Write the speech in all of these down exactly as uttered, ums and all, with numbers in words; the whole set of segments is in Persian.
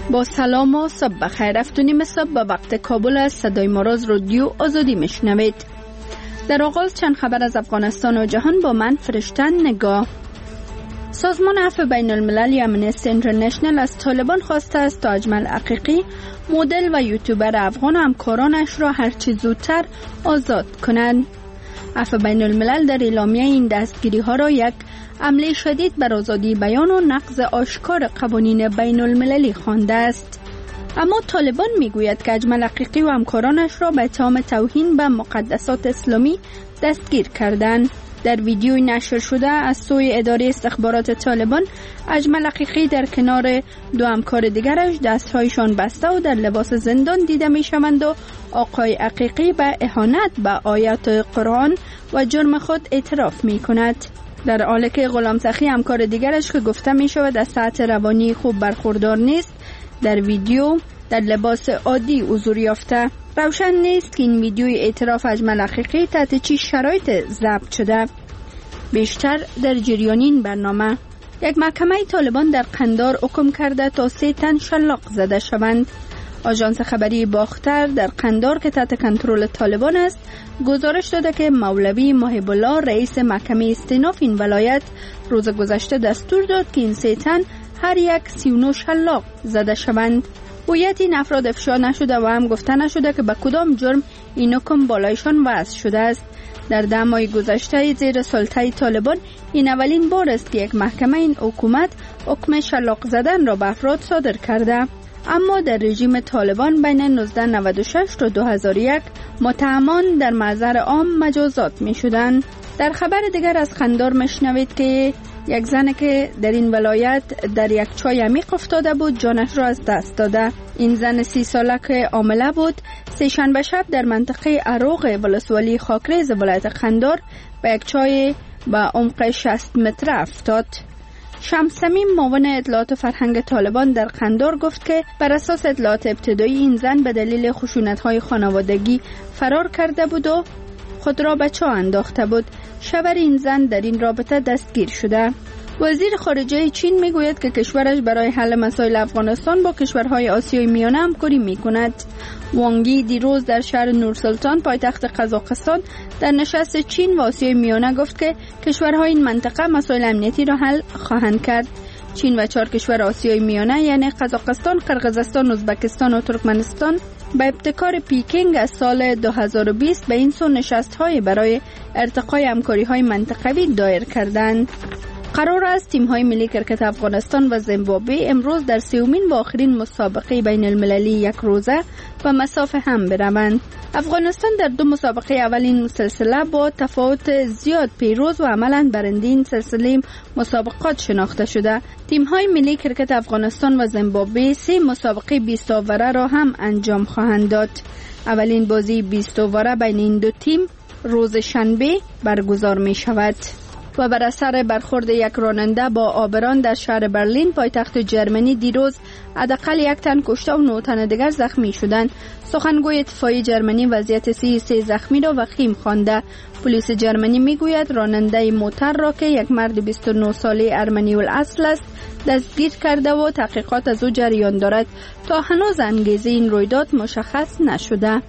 با سلام و صبح بخیر. افتونیم صبح به وقت کابل از صدای ما را از رادیو آزادی میشنوید. در آغاز چند خبر از افغانستان و جهان با من فرشتن نگاه. سازمان عفو بین المللی امنستی اینترنشنل از طالبان خواسته است تا اجمل عقیقی، مدل و یوتیوبر افغان و همکارانش را هرچه زودتر آزاد کنند. عفو بین الملل در اعلامیه این دستگیری ها را یک حمله شدید بر آزادی بیان و نقض آشکار قوانین بین المللی خوانده است. اما طالبان میگوید که اجمل عقیقی و همکارانش را به اتهام توهین به مقدسات اسلامی دستگیر کردند. در ویدیوی نشر شده از سوی اداره استخبارات طالبان، اجمل عقیقی در کنار دو همکار دیگرش دستهایشان بسته و در لباس زندان دیده می شوند و آقای عقیقی به اهانت به آیات قرآن و جرم خود اعتراف می کند. در حالی که غلام سخی همکار دیگرش که گفته می شود از صحت روانی خوب برخوردار نیست، در ویدیو در لباس عادی حضور یافته. روشن نیست که این ویدیوی اعتراف اجمل عقیقی تحت چه شرایط ضبط شده. بیشتر در جریان این برنامه. یک محکمه طالبان در قندار حکم کرده تا سه تن شلاق زده شوند. آژانس خبری باختر در قندار که تحت کنترل طالبان است گزارش داده که مولوی محب الله رئیس محکمه استئناف این ولایت روز گذشته دستور داد که این سه تن هر یک سی و نه شلاق زده شوند. هویت این افراد افشا نشده و هم گفته نشده که به کدام جرم این حکم بالایشان وضع شده است. در ده ماه گذشته زیر سلطه طالبان این اولین بار است که یک محکمه این حکومت حکم شلاق زدن را به افراد صادر کرده. اما در رژیم طالبان بین نوزده نود و شش تا دو هزار و یک متهمان در محضر عام مجازات می شدند. در خبر دیگر از قندار مشنوید که یک زن که در این ولایت در یک چای عمیق افتاده بود جانش را از دست داده. این زن سی ساله که حامله بود سه شنبه شب در منطقه عروق ولسوالی خاکریز ولایت قندار به یک چای به عمق شصت متر افتاد. شمس صمیم معاون اطلاعات فرهنگ طالبان در قندار گفت که بر اساس اطلاعات ابتدایی این زن به دلیل خشونت‌های خانوادگی فرار کرده بود و خود را به چاه انداخته بود. شوهر این زن در این رابطه دستگیر شده. وزیر خارجه چین میگوید که کشورش برای حل مسائل افغانستان با کشورهای آسیای میانه همکاری میکند. وانگی دیروز در شهر نورسلطان پایتخت قزاقستان در نشست چین و آسیای میانه گفت که کشورهای این منطقه مسائل امنیتی را حل خواهند کرد. چین و چهار کشور آسیای میانه یعنی قزاقستان، قرقیزستان، ازبکستان و ترکمنستان با ابتکار پیکینگ از سال دو هزار و بیست به این سو نشست‌های برای ارتقای همکاری‌های منطقوی دایر کردند. قرار است تیم‌های ملی کرکت افغانستان و زیمبابوه امروز در سومین و آخرین مسابقه بین المللی یک روزه و مسافه هم بروند. افغانستان در دو مسابقه اول این سلسله با تفاوت زیاد پیروز و عملاً برنده این سلسله مسابقات شناخته شده. تیم‌های ملی کرکت افغانستان و زیمبابوه سه مسابقه بیست اووره را هم انجام خواهند داد. اولین بازی بیست اووره بین این دو تیم روز شنبه برگزار می شود. و بر اثر برخورد یک راننده با آبران در شهر برلین پایتخت جرمنی دیروز حداقل یک تن کشته و نه تن دیگر زخمی شدند. سخنگوی اتفاقی جرمنی وضعیت سی سه زخمی را وخیم خوانده. پلیس جرمنی میگوید راننده موتر را که یک مرد بیست و نه ساله ارمنی الاصل است دستگیر کرده و تحقیقات از او جریان دارد. تا هنوز انگیزه این رویداد مشخص نشده.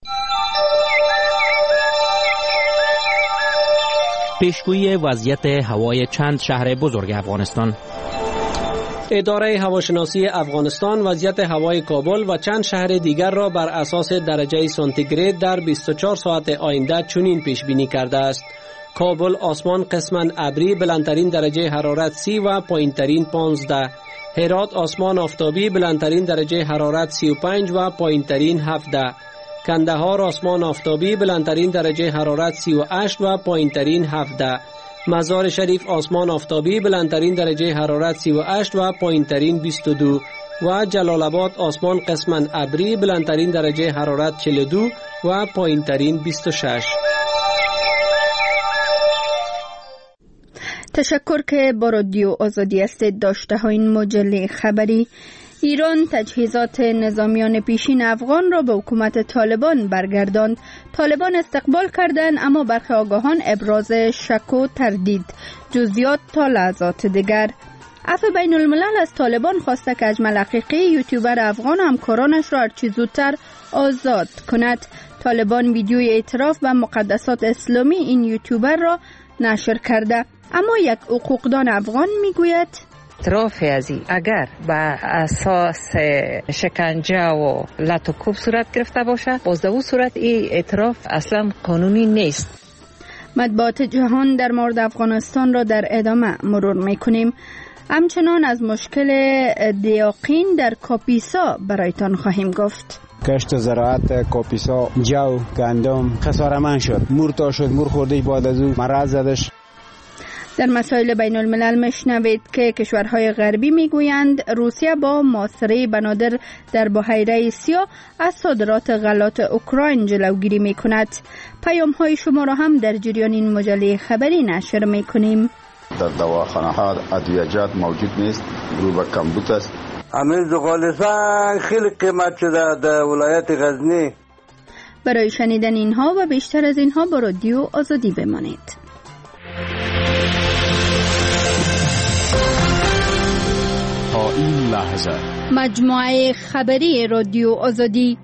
پیشگویی وضعیت هوای چند شهر بزرگ افغانستان. اداره هواشناسی افغانستان وضعیت هوای کابل و چند شهر دیگر را بر اساس درجه سانتیگراد در بیست و چهار ساعت آینده چنین پیش بینی کرده است: کابل آسمان قسماً ابری، بلندترین درجه حرارت سی و پایینترین پانزده. هرات آسمان آفتابی، بلندترین درجه حرارت سی و پنج و پایینترین هفده. کندهار آسمان آفتابی، بلندترین درجه حرارت سی و هشت و پایینترین هفده. مزار شریف آسمان آفتابی، بلندترین درجه حرارت سی و هشت و پایینترین بیست و دو. و جلال آباد آسمان قسماً ابری، بلندترین درجه حرارت چهل و دو و پایینترین بیست و شش. تشکر که با رادیو آزادی هستید. داشته ها این مجله خبری. ایران تجهیزات نظامیان پیشین افغان را به حکومت طالبان برگرداند. طالبان استقبال کردند اما برخی آگاهان ابراز شک و تردید. جزئیات تا لحظات دیگر. عفو بین الملل از طالبان خواسته که اجمل حقیقی یوتیوبر افغان و همکارانش را هرچی زودتر آزاد کند. طالبان ویدیوی اعتراف به مقدسات اسلامی این یوتیوبر را نشر کرده، اما یک حقوقدان افغان میگوید اعتراف ازی اگر به اساس شکنجه و لط و کوب صورت گرفته باشه، باز در اون صورت این اعتراف اصلا قانونی نیست. مطبوعات جهان در مورد افغانستان را در ادامه مرور میکنیم. همچنان از مشکل دیاقین در کاپیسا برایتان خواهیم گفت. کشت زراعت کاپیسا جو گندم خسارمند شد، مور تا شد، مور خورده بعد از او مرض زدش. در مسائل بین الملل مشنوید که کشورهای غربی میگویند روسیه با محاصره بنادر در بحیره سیاه از صادرات غلات اوکراین جلوگیری میکند. پیام های شما را هم در جریان این مجله خبری نشر میکنیم. در دواخانه ها ادویجات موجود نیست، رو به کمبود است. امیر زغالستان خیلی قیمت شده در ولایت غزنی. برای شنیدن اینها و بیشتر از اینها با رادیو آزادی بمانید. تا این لحظه مجموعه خبری رادیو آزادی.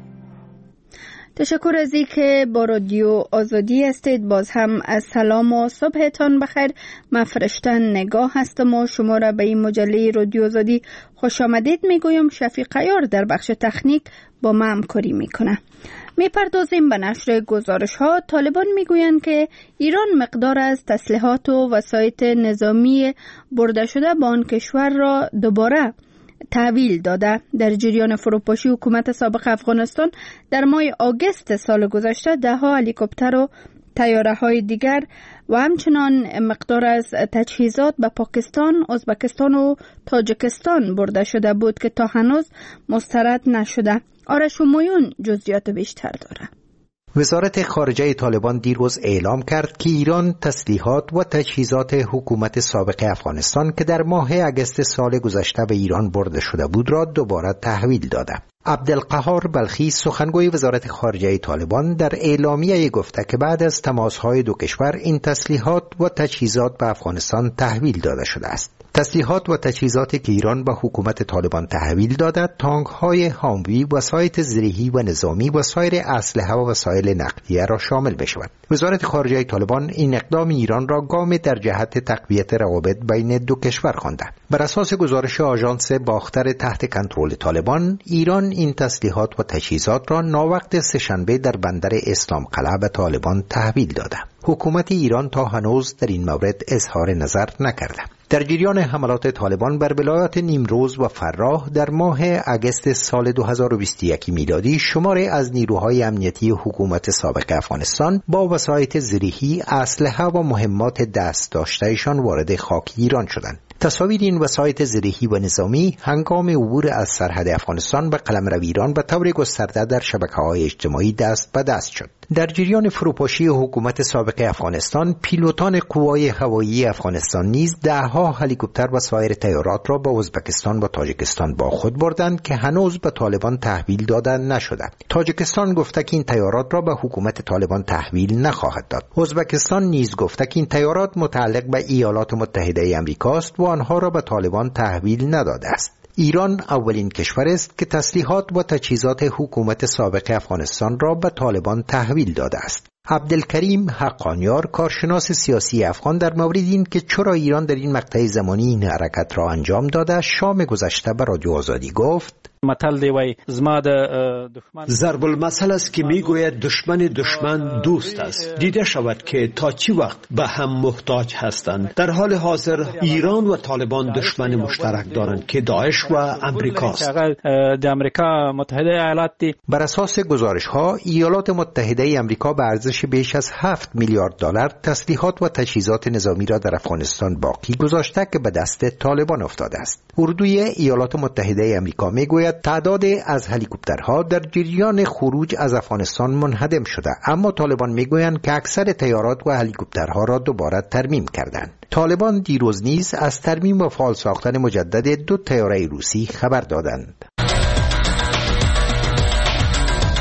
تشکر از اینکه با رادیو آزادی هستید. باز هم از سلام و صبحتان بخیر. من فرشته نگاه هستم و شما را به این مجله رادیو آزادی خوش آمدید میگویم. شفیق عیار در بخش تکنیک با ما همکاری میکنه. میپردازیم به نشر گزارش ها. طالبان میگویند که ایران مقدار از تسلیحات و وسایط نظامی برده شده به آن کشور را دوباره تحویل داده. در جریان فروپاشی حکومت سابق افغانستان در ماه آگوست سال گذشته ده ها هلیکوپتر و طیاره های دیگر و همچنان مقدار از تجهیزات به پاکستان، ازبکستان و تاجیکستان برده شده بود که تا هنوز مسترد نشده. آرش همایون جزئیات بیشتر داره. وزارت خارجه طالبان دیروز اعلام کرد که ایران تسلیحات و تجهیزات حکومت سابق افغانستان که در ماه اگست سال گذشته به ایران برده شده بود را دوباره تحویل داده. عبدالقهار بلخی سخنگوی وزارت خارجه طالبان در اعلامیه گفته که بعد از تماس‌های دو کشور این تسلیحات و تجهیزات به افغانستان تحویل داده شده است. تسلیحات و تجهیزاتی که ایران به حکومت طالبان تحویل داده تانک‌های هاموی، وسایط زرهی و نظامی و سایر اسلحه و وسایل نقدیه را شامل بشود. وزارت خارجه طالبان این اقدام ایران را گام در جهت تقویت روابط بین دو کشور خوانده. بر اساس گزارش آژانس باختر تحت کنترل طالبان، ایران این تسلیحات و تجهیزات را ناوقت سه‌شنبه در بندر اسلام قلعه به طالبان تحویل داده. حکومت ایران تا هنوز در این مورد اظهار نظر نکرده. در جریان حملات طالبان بر ولایات نیمروز و فراه در ماه اگست سال دو هزار و بیست و یک میلادی شماری از نیروهای امنیتی حکومت سابق افغانستان با وسایط زرهی، اسلحه و مهمات دست داشتهشان وارد خاک ایران شدند. تصاویر این وسایط زرهی و نظامی هنگام عبور از سرحد افغانستان به قلمرو ایران به طور گسترده در شبکه‌های اجتماعی دست به دست شد. در جریان فروپاشی حکومت سابق افغانستان، پیلوتان قوای هوایی افغانستان نیز ده‌ها هلیکوپتر و سایر طیارات را به ازبکستان و تاجیکستان با خود بردند که هنوز به طالبان تحویل داده نشده. تاجیکستان گفته که این طیارات را به حکومت طالبان تحویل نخواهد داد. ازبکستان نیز گفته که این طیارات متعلق به ایالات متحده آمریکا است و آنها را به طالبان تحویل نداده است. ایران اولین کشور است که تسلیحات و تجهیزات حکومت سابق افغانستان را به طالبان تحویل داده است. عبدالکریم حقانیار، کارشناس سیاسی افغان، در مورد این که چرا ایران در این مقطع زمانی این حرکت را انجام داده شام گذشته به رادیو آزادی گفت: متل دی وای زما د دشمن ضرب المثل است که میگوید دشمن دشمن دوست است. دیده شود که تا چی وقت به هم محتاج هستند. در حال حاضر ایران و طالبان دشمن مشترک دارند که داعش و امریکاست. د امریکا متحده ایالات دی. بر اساس گزارش ها ایالات متحده آمریکا به ارزش بیش از هفت میلیارد دلار تسلیحات و تجهیزات نظامی را در افغانستان باقی گذاشته که به دست طالبان افتاده است. اردوی ایالات متحده آمریکا میگوید تعداد از هلیکوپترها در جریان خروج از افغانستان منهدم شده، اما طالبان میگویند که اکثر طیارات و هلیکوپترها را دوباره ترمیم کردند. طالبان دیروز نیز از ترمیم و فعال ساختن مجدد دو طیاره روسی خبر دادند.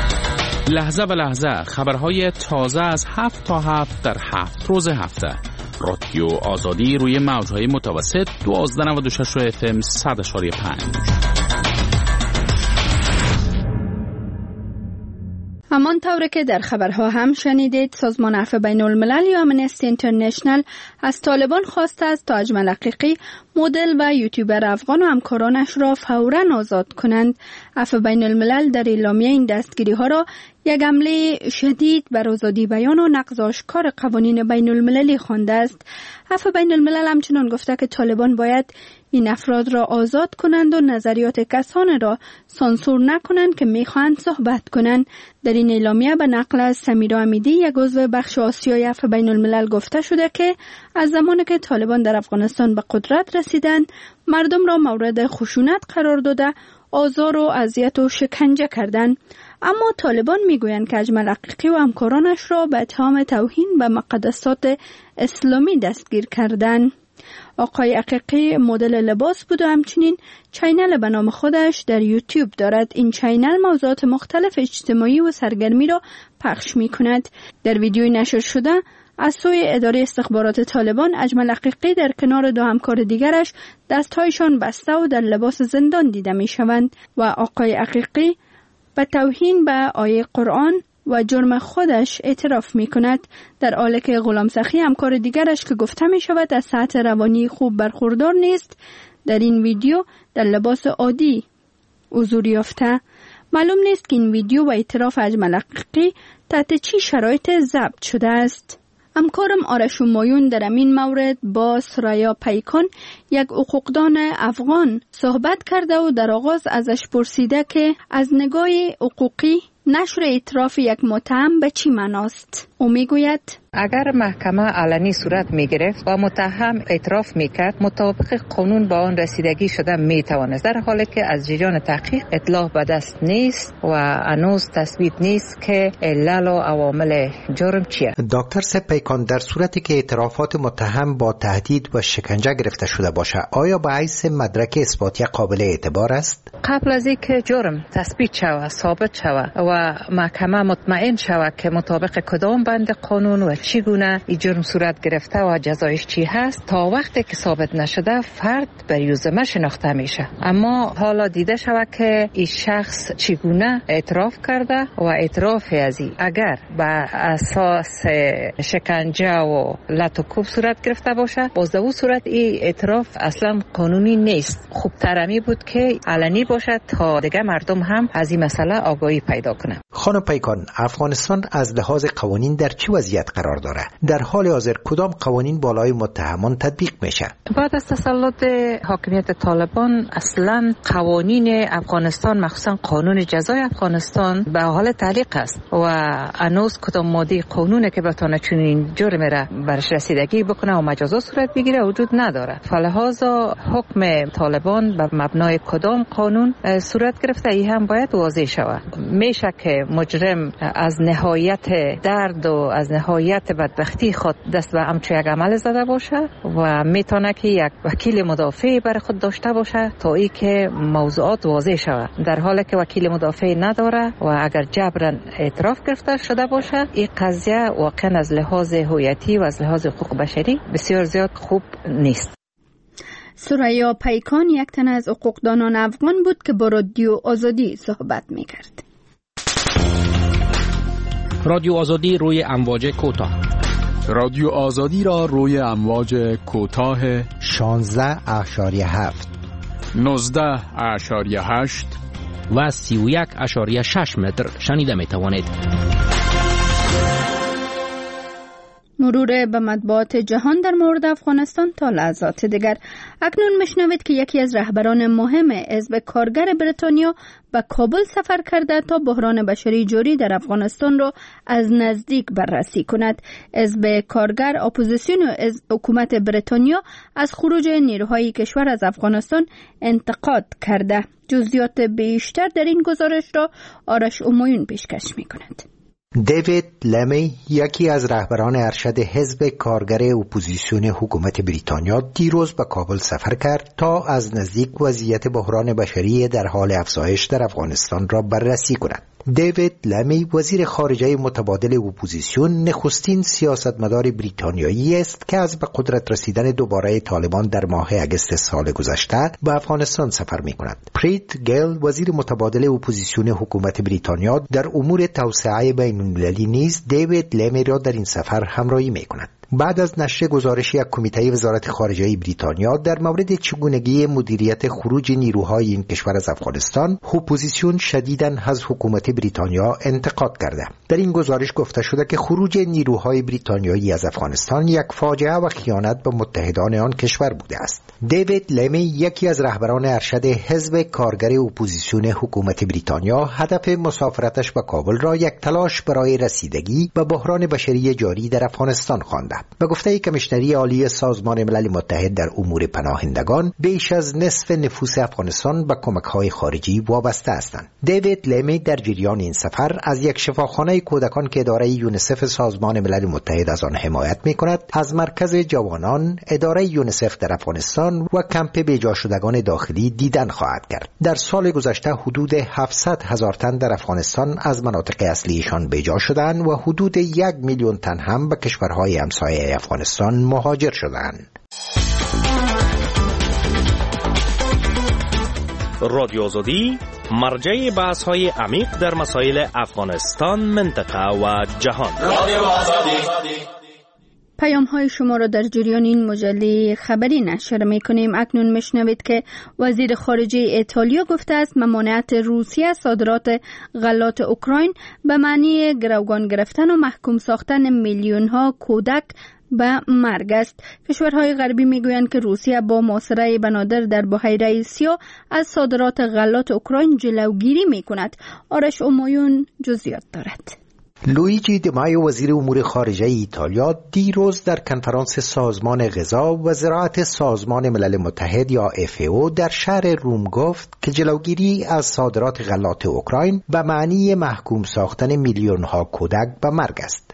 لحظه به لحظه خبرهای تازه از هفت تا هفت در هفت روز هفته رادیو آزادی روی موجهای متوسط دوازده نود و شش اف ام صد و پنج. همان طوری که در خبرها هم شنیدید، سازمان عفو بین الملل یا امنستی اینترنشنال از طالبان خواسته است تا اجمل حقیقی، مدل و یوتیوبر افغان و همکارانش را فوراً آزاد کنند. عفو بین الملل در اعلامیه این دستگیری ها را یک حمله شدید بر آزادی بیان و نقض آشکار قوانین بین المللی خوانده است. عفو بین الملل همچنان گفته که طالبان باید این افراد را آزاد کنند و نظریات کسانی را سانسور نکنند که میخواهند صحبت کنند. در این اعلامیه به نقل از سمیرا امیدی، یک عضو بخش آسیای عفو بین الملل، گفته شده که از زمانی که طالبان در افغانستان به قدرت رسیدند، مردم را مورد خشونت قرار داده، آزار و اذیت و شکنجه کردند. اما طالبان میگویند که اجمل حقیقی و همکارانش را به اتهام توهین به مقدسات اسلامی دستگیر کردند. آقای حقیقی مدل لباس بود و همچنین چینل به نام خودش در یوتیوب دارد. این چینل موضوعات مختلف اجتماعی و سرگرمی را پخش می کند. در ویدیوی نشر شده از سوی اداره استخبارات طالبان، اجمل حقیقی در کنار دو همکار دیگرش دستهایشان بسته و در لباس زندان دیده می شوند و آقای حقیقی به توهین به آیه قرآن و جرم خودش اعتراف می کند، در حالی که غلام سخی همکار دیگرش که گفته می شود از سطح روانی خوب برخوردار نیست، در این ویدیو در لباس عادی حضور یافته. معلوم نیست که این ویدیو و اعتراف اجمل حقیقی تحت چی شرایط ضبط شده است. همکارم آرش همایون در این مورد با سریا پیکان، یک حقوقدان افغان، صحبت کرده و در آغاز ازش پرسیده که از نگاه حقوقی نشر اعتراف یک متهم به چی معناست. او میگوید اگر محکمه علنی صورت می گرفت و متهم اعتراف می کرد، مطابق قانون با آن رسیدگی شده می توانست، در حالی که از جریان تحقیق اطلاع به دست نیست و هنوز تثبیت نیست که علل و عوامل جرم چیه. دکتر سپیکان، در صورتی که اعترافات متهم با تهدید و شکنجه گرفته شده باشه، آیا به حیث مدرک اثباتی قابل اعتبار است؟ قبل از اینکه جرم تثبیت شود، ثابت شود و محکمه مطمئن شود که مطابق کدام بند قانون و چگونه این جرم صورت گرفته و جزایش چی هست، تا وقتی که ثابت نشده فرد بر یوزمه شناخته میشه. اما حالا دیده شود که این شخص چگونه اعتراف کرده و اعتراف از این اگر به اساس شکنجه و لط و کوب صورت گرفته باشه، باز در اون صورت این اعتراف اصلا قانونی نیست. خوب ترمی بود که علنی باشه تا دیگه مردم هم از این مسئله آگاهی پیدا کنه. خانم پیکان، افغانستان از لحاظ قوانین در چه وضعیت قرار داره؟ در حال حاضر کدام قوانین بالای متهمان تطبیق میشه؟ بعد از تسلط حاکمیت طالبان اصلا قوانین افغانستان، مخصوصا قانون جزای افغانستان، به حال تعلیق است و هنوز کدام ماده قانونه که بتونه چنین جرم را برش رسیدگی بکنه و مجازات صورت بگیره وجود نداره. فلهذا حکم طالبان به مبنای کدام قانون صورت گرفته ای هم باید واضح شود. میشه که مجرم از نهایت درد و از نهایت بدبختی خود دست به همچون یک عمل زده باشه و میتونه که یک وکیل مدافع برای خود داشته باشه تا ای که موضوعات واضح شود. در حالی که وکیل مدافع نداره و اگر جبران اعتراف گرفته شده باشه، این قضیه واقعا از لحاظ هویتی و از لحاظ حقوق بشری بسیار زیاد خوب نیست. سریا پیکان یک تن از حقوقدانان افغان بود که با رادیو آزادی صحبت میکرد. رادیو آزادی روی امواج کوتاه. رادیو آزادی را روی امواج کوتاه شانزده اشاریه هفت، نوزده اشاریه هشت و سی و یک اشاریه شش متر شنیده می توانید. مرور به مطبوعات جهان در مورد افغانستان تا لحظات دیگر. اکنون میشنوید که یکی از رهبران مهم حزب کارگر بریتانیا به کابل سفر کرده تا بحران بشری جاری در افغانستان را از نزدیک بررسی کند. حزب کارگر اپوزیسیون حکومت بریتانیا از خروج نیروهای کشور از افغانستان انتقاد کرده. جزئیات بیشتر در این گزارش را آرش همایون پیشکش می‌کند. دیوید لمی، یکی از رهبران ارشد حزب کارگر اپوزیسیون حکومت بریتانیا، دیروز به کابل سفر کرد تا از نزدیک وضعیت بحران بشری در حال افزایش در افغانستان را بررسی کند. دیوید لمی وزیر خارجه متبادل اپوزیسیون نخستین سیاستمدار بریتانیایی است که از به قدرت رسیدن دوباره طالبان در ماه اگست سال گذشته به افغانستان سفر می کند. پریت گیل وزیر متبادل اپوزیسیون حکومت بریتانیا در امور توسعه بین المللی نیز دیوید لمی را در این سفر همراهی می کند. بعد از نشر گزارش یک کمیته وزارت خارجه بریتانیا در مورد چگونگی مدیریت خروج نیروهای این کشور از افغانستان، اپوزیسیون شدیداً از حکومت بریتانیا انتقاد کرده. در این گزارش گفته شده که خروج نیروهای بریتانیایی از افغانستان یک فاجعه و خیانت به متحدان آن کشور بوده است. دیوید لمی یکی از رهبران ارشد حزب کارگر اپوزیسیون حکومت بریتانیا هدف مسافرتش به کابل را یک تلاش برای رسیدگی به بحران بشری جاری در افغانستان خوانده. به گفته کمیشنری عالی سازمان ملل متحد در امور پناهندگان، بیش از نصف نفوس افغانستان به کمک‌های خارجی وابسته هستند. دیوید لمی در جریان این سفر از یک شفاخانه کودکان که اداره یونیسف سازمان ملل متحد از آن حمایت می‌کند، از مرکز جوانان اداره یونیسف در افغانستان و کمپ بیجا شدگان داخلی دیدن خواهد کرد. در سال گذشته حدود هفتصد هزار تن در افغانستان از مناطق اصلیشان بیجا شدند و حدود یک میلیون تن هم به کشورهای همسایه افغانستان مهاجر شدند. رادیو آزادی مرجع بحث‌های عمیق در مسائل افغانستان، منطقه و جهان. رادیو آزادی. پیام های شما را در جریان این مجله خبری نشر می کنیم. اکنون میشنوید که وزیر خارجه ایتالیا گفته است ممانعت روسیه از صادرات غلات اوکراین به معنی گروگان گرفتن و محکوم ساختن میلیون ها کودک به مرگ است. کشورهای غربی میگویند که روسیه با محاصره بنادر در بحیره سیاه از صادرات غلات اوکراین جلوگیری میکند. آرش امایون جزئیات دارد. لویجی دیمایو وزیر امور خارجه ایتالیا دیروز در کنفرانس سازمان غذا و زراعت سازمان ملل متحد یا اف ای او در شهر روم گفت که جلوگیری از صادرات غلات اوکراین به معنی محکوم ساختن میلیون ها کودک به مرگ است.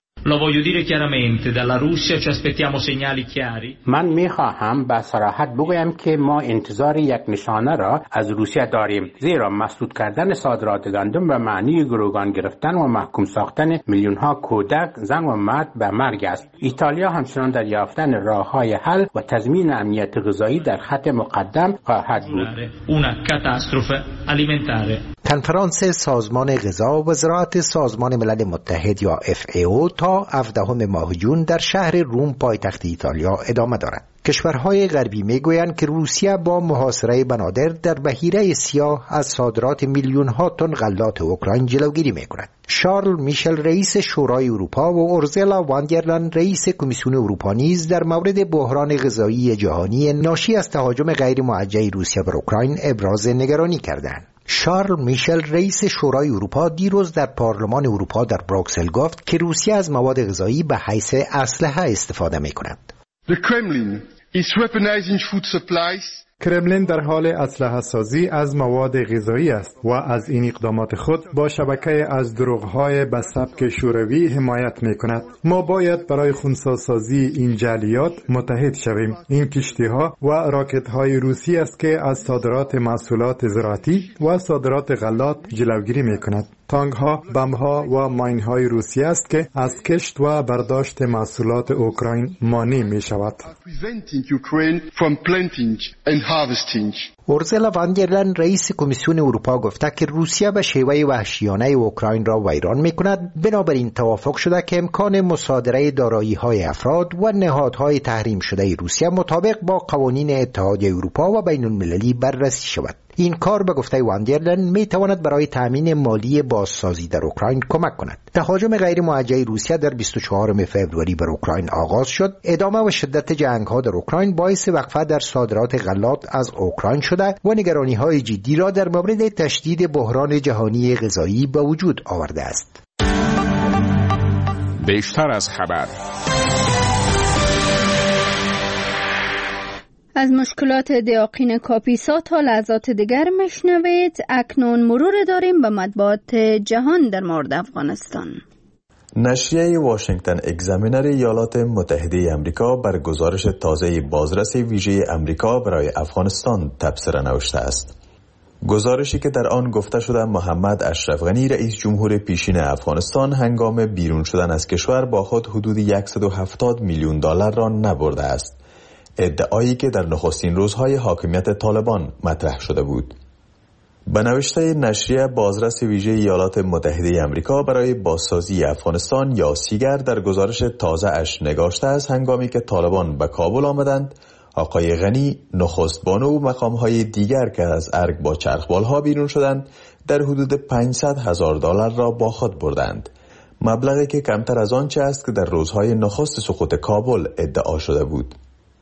من میخواهم به صراحت بگویم که ما انتظار یک نشانه را از روسیه داریم، زیرا مسدود کردن صادرات گندم به معنی گروگان گرفتن و محکوم ساختن میلیون ها کودک، زن و مرد به مرگ است. ایتالیا همچنان در یافتن راههای حل و تضمین امنیت غذایی در خط مقدم خواهد بود. کنفرانس سازمان غذا و زراعت سازمان ملل متحد یا اف ای او تا هفدهم ماه جون در شهر روم پایتخت ایتالیا ادامه دارد. کشورهای غربی میگویند که روسیه با محاصره بنادر در بحیره سیاه از صادرات میلیون ها تن غلات اوکراین جلوگیری میکند. شارل میشل رئیس شورای اروپا و اورزلا واندرلن رئیس کمیسیون اروپا نیز در مورد بحران غذایی جهانی ناشی از تهاجم غیر موجه روسیه بر اوکراین ابراز نگرانی کردند. شارل میشل رئیس شورای اروپا دیروز در پارلمان اروپا در بروکسل گفت که روسیه از مواد غذایی به حیث اسلحه استفاده میکند. The Kremlin is weaponizing food supplies. کرملین در حال اسلحه سازی از مواد غذایی است و از این اقدامات خود با شبکه از دروغ‌های به سبک شوروی حمایت می‌کند. ما باید برای خنثی‌سازی این جعلیات متحد شویم. این کشتی‌ها و راکت‌های روسی است که از صادرات محصولات زراعتی و صادرات غلات جلوگیری می‌کند. تانک‌ها، بمب‌ها و ماین‌های روسی است که از کشت و برداشت محصولات اوکراین مانع می‌شود. اورزلا واندرلن رئیس کمیسیون اروپا گفته که روسیه به شیوه وحشیانه اوکراین را ویران می‌کند. بنابراین توافق شده که امکان مصادره دارایی‌های افراد و نهادهای تحریم شده روسیه مطابق با قوانین اتحادیه اروپا و بین‌المللی بررسی شود. این کار به گفته واندرلن می تواند برای تامین مالی بازسازی در اوکراین کمک کند. تهاجم غیر موجه روسیه در بیست و چهارم فوریه بر اوکراین آغاز شد. ادامه و شدت جنگ‌ها در اوکراین باعث وقفه در صادرات غلات از اوکراین شده و نگرانی‌های جدی را در مورد تشدید بحران جهانی غذایی به وجود آورده است. بیشتر از خبر. از مشکلات دیاقین کاپیسا تا لحظات دیگر مشنوید. اکنون مرور داریم به مطبوعات جهان در مورد افغانستان. نشریه واشنگتن اگزامینر ایالات متحده امریکا بر گزارش تازه بازرس ویژه امریکا برای افغانستان تبصره نوشته است. گزارشی که در آن گفته شده محمد اشرف غنی رئیس جمهور پیشین افغانستان هنگام بیرون شدن از کشور با خود حدود صد و هفتاد میلیون دلار را نبرده است. ادعایی که در نخستین روزهای حاکمیت طالبان مطرح شده بود. به نوشته نشریه بازرس ویژه ایالات متحده آمریکا برای بازسازی افغانستان یا سیگر در گزارش تازه اش نگاشته است هنگامی که طالبان به کابل آمدند، آقای غنی نخست بانو و مقامهای دیگر که از ارگ با چرخبالها بیرون شدند در حدود پانصد هزار دلار را با خود بردند، مبلغی که کمتر از آنچه است که در روزهای نخست سقوط کابل ادعا شده بود.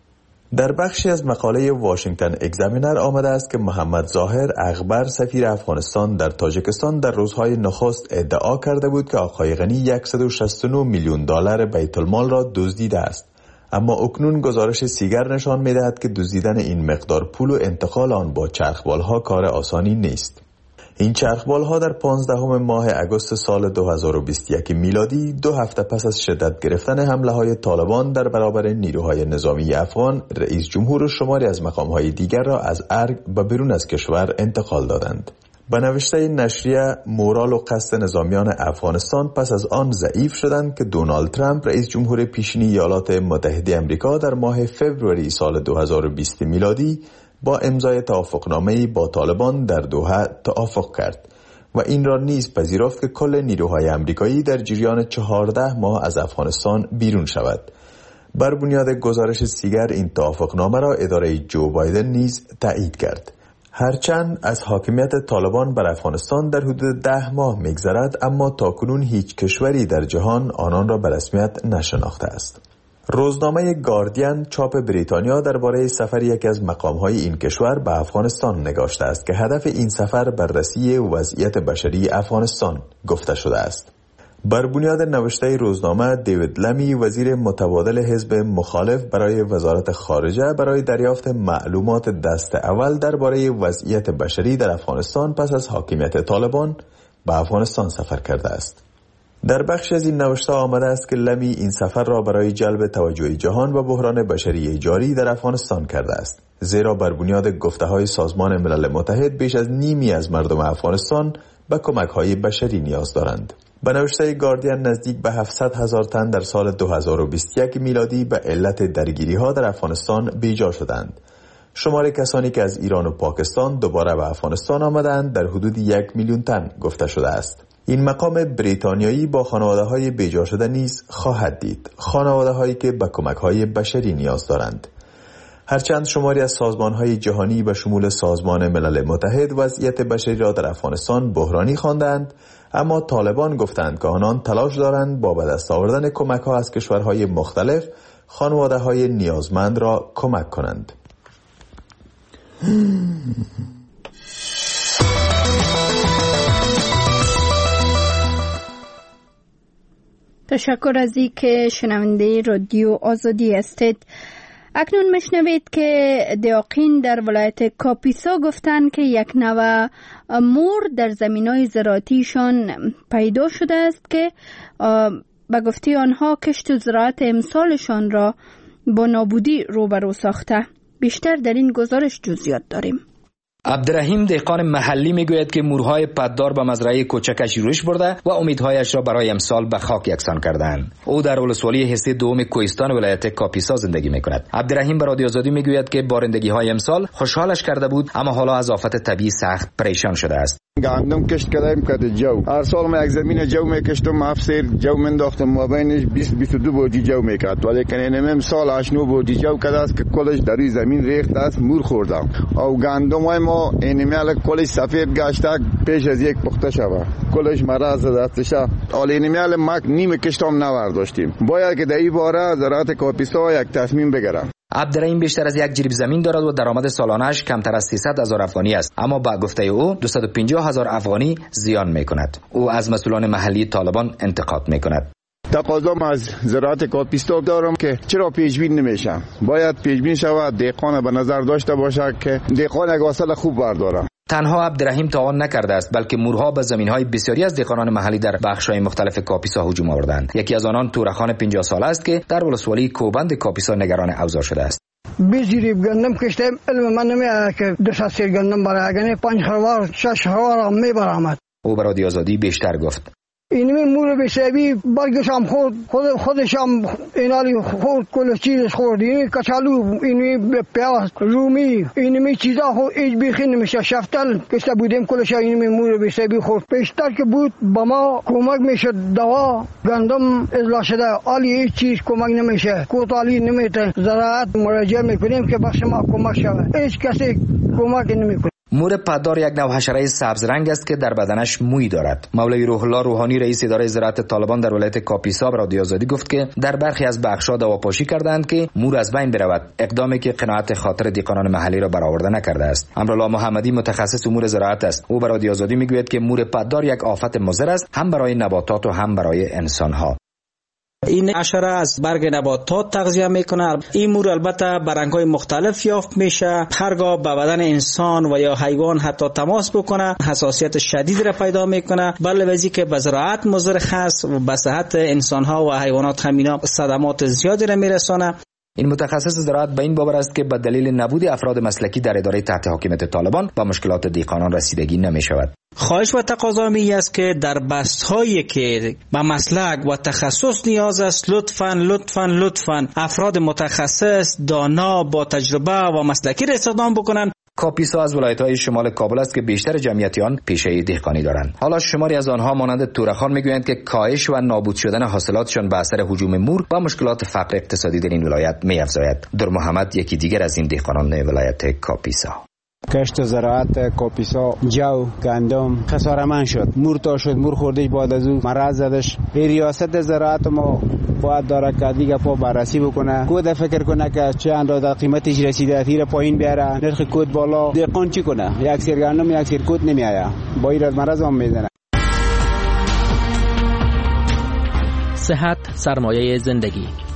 در بخشی از مقاله واشنگتن اگزامینر آمده است که محمد ظاهر اغبر سفیر افغانستان در تاجیکستان در روزهای نخست ادعا کرده بود که آقای غنی صد و شصت و نه میلیون دلار بیت المال را دزدیده است، اما اکنون گزارش سیگر نشان می‌دهد که دزدیدن این مقدار پول و انتقال آن با چرخبال‌ها کار آسانی نیست. این چرخبال‌ها در پانزدهم ماه اگست سال دو هزار و بیست و یک میلادی، دو هفته پس از شدت گرفتن حمله‌های طالبان در برابر نیروهای نظامی افغان، رئیس جمهور و شماری از مقام‌های دیگر را از ارگ به بیرون از کشور انتقال دادند. به نوشته نشریه، مورال و قصد نظامیان افغانستان پس از آن ضعیف شدند که دونالد ترامپ رئیس جمهور پیشین ایالات متحده آمریکا در ماه فوریه سال دو هزار و بیست میلادی با امضای توافقنامه‌ای با طالبان در دوحه توافق کرد و این را نیز پذیرفت که کل نیروهای آمریکایی در جریان چهارده ماه از افغانستان بیرون شود. بر بنیاد گزارش سیگر این توافقنامه را اداره جو بایدن نیز تایید کرد. هرچند از حاکمیت طالبان بر افغانستان در حدود ده ماه می‌گذرد، اما تاکنون هیچ کشوری در جهان آنان را به رسمیت نشناخته است. روزنامه گاردین چاپ بریتانیا درباره سفر یکی از مقام‌های این کشور به افغانستان نگاشته است که هدف این سفر بررسی وضعیت بشری افغانستان گفته شده است. بر بنیاد نوشته روزنامه، دیوید لمی وزیر متبادل حزب مخالف برای وزارت خارجه برای دریافت معلومات دست اول درباره وضعیت بشری در افغانستان پس از حاکمیت طالبان به افغانستان سفر کرده است. در بخش از این نوشته آمده است که لمی این سفر را برای جلب توجه جهان و بحران بشری جاری در افغانستان کرده است، زیرا بر بنیاد گفته‌های سازمان ملل متحد بیش از نیمی از مردم افغانستان به کمک‌های بشری نیاز دارند. به نوشته گاردین نزدیک به هفتصد هزار تن در سال دو هزار و بیست و یک میلادی به علت درگیری‌ها در افغانستان بیجا شدند. شمار کسانی که از ایران و پاکستان دوباره به افغانستان آمدند در حدود یک میلیون تن گفته شده است. این مقام بریتانیایی با خانواده‌های بیجا شده نیز خواهد دید، خانواده‌هایی که به کمک‌های بشری نیاز دارند. هرچند شماری از سازمان‌های جهانی به شمول سازمان ملل متحد وضعیت بشری را در افغانستان بحرانی خواندند، اما طالبان گفتند که آنان تلاش دارند با به دست آوردن کمک‌ها از کشورهای مختلف خانواده‌های نیازمند را کمک کنند. تشکر از این که شنونده رادیو آزادی هستید. اکنون مشنوید که دیاقین در ولایت کاپیسا گفتند که یک نوع مور در زمینای زراعتیشان پیدا شده است که به گفته آنها کشت و زراعت امسالشان را با نابودی روبرو ساخته. بیشتر در این گزارش جزئیات داریم. عبدالرحیم دهقان محلی میگوید که مورهای پددار به مزرعه کوچکش روش برده و امیدهایش را برای امسال به خاک یکسان کردند. او در ولسوالی حصه دوم کوهستان ولایت کاپیسا زندگی میکند. عبدالرحیم به رادیو آزادی میگوید که بارندگی های امسال خوشحالش کرده بود، اما حالا از آفت طبیعی سخت پریشان شده است. گندم کشت کردیم که جو هر سال ما یک زمین جو میکشتم، افسر جو منداختم، ما بینش بیست بیست و دو بودی جو میکرد، ولی کنه امسال هشت نه بودی جو کرده است که کلش در این زمین ریخت است، مور خوردم. او گندم های ما اینمیال کلش سفید گشته پیش از یک پخته شوه، کلش مرض دستشه. حالا اینمیال ما نیم کشتم نورداشتیم، باید که در این باره زراعت کاپیسا یک تصمیم بگیرم. عبدالرحیم بیشتر از یک جریب زمین دارد و درآمد سالانه‌اش کمتر از سیصد هزار افغانی است، اما با گفته او دویست و پنجاه هزار افغانی زیان میکند. او از مسئولان محلی طالبان انتقاد میکند. تقاضام از زراعت کاپیسا دارم که چرا پیشبین نمیشه، باید پیشبین شود، دهقان به نظر داشته باشه که دهقان یک حاصل خوب برداره. تنها عبدالرحیم تاوان نکرده است، بلکه مورها به زمین‌های بسیاری از دهقانان محلی در بخش‌های مختلف کاپیسا هجوم آوردند. یکی از آنان تورخان پنجاه ساله است که در ولسوالی کوبند کاپیسا نگران اوضاع شده است. بیزیری گندم کشتم علم من نمیاد که دو سال گندم برای اگه پنج خروار شش خروار میبرامد. او برای رادیو آزادی بیشتر گفت. اینمی مور بسیبی برگشم خود خود خودشم اینالی خود کل چیزش خورد. اینی کچالو، اینی پیاز، رومی، اینمی چیزا خود ایج بیخی نمیشه. شفتل کشته بودیم کلش اینمی مور بسیبی خورد. پیشتر که بود با ما کمک میشد دوا گندم اصلاح شده. عالی هیچ چیز کمک نمیشه. کوتالی نمیته. زراعت مراجعه میکنیم که بخش ما کمک شود. هیچ کسی کمک نمیکنه. مور پدار یک نوع حشره سبز رنگ است که در بدنش موی دارد. مولوی روح الله روحانی رئیس اداره زراعت طالبان در ولایت کاپیسا به رادیو آزادی گفت که در برخی از بخش‌ها دواپاشی کردند که مور از بین برود، اقدامی که قناعت خاطر دیقانان محلی را برآورده نکرده است. امرالله محمدی متخصص امور زراعت است. او به رادیو آزادی میگوید که مور پدار یک آفت مضر است، هم برای نباتات و هم برای انسان‌ها. این حشره از برگ نباتات تغذیه میکنه. این مور البته برنگ‌های مختلف یافت میشه. هرگاه به بدن انسان و یا حیوان حتی تماس بکنه حساسیت شدید را پیدا میکنه. بله وزی که به زراعت مضر هست و به صحت انسان‌ها و حیوانات همینا صدمات زیادی را میرسانه. این متخصص زراعت به این باور است که به دلیل نبود افراد مسلکی در اداره تحت حاکمیت طالبان با مشکلات دیقانان رسیدگی نمی شود. خواهش و تقاضا می است که در بست‌هایی که به مسلک و تخصص نیاز است لطفاً لطفاً لطفاً افراد متخصص دانا با تجربه و مسلکی را استخدام بکنند. کاپیسا از ولایت‌های شمال کابل است که بیشتر جمعیت آن پیشه دهقانی دارند. حالا شماری از آنها مانند تورخان میگویند که کاهش و نابود شدن حاصلاتشان به اثر هجوم مور و مشکلات فقر اقتصادی در این ولایت می‌افزاید. در محمد یکی دیگر از این دهقانان ولایت کاپیسا. کشت زراعت کاپیسا جو گندم خسارمند شد. مور تا شد، مور خورده بعد از او مرض زدش. ریاست زراعت ما باید داره که دیگه پا بررسی بکنه، کود فکر کنه که چه اندازه قیمتش رسیده تیر پایین بیاره، نرخ کود بالا، دهقان چی کنه؟ یک سیر گندم یک سیر کود نمیآید، با این مرض هم میزنه. صحت سرمایه زندگی.